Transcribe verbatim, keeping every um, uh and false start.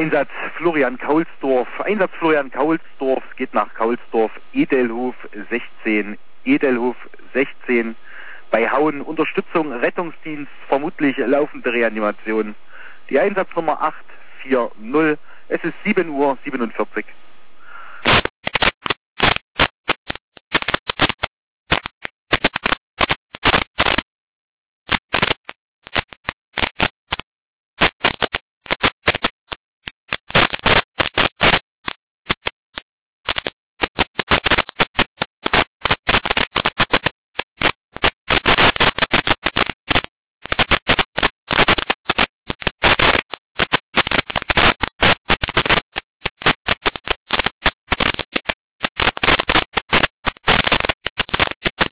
Einsatz Florian Kaulsdorf. Einsatz Florian Kaulsdorf. Es geht nach Kaulsdorf. Edelhof sechzehn. Edelhof sechzehn. Bei Hauen Unterstützung, Rettungsdienst, vermutlich laufende Reanimation. Die Einsatznummer acht vier null. Es ist sieben Uhr siebenundvierzig.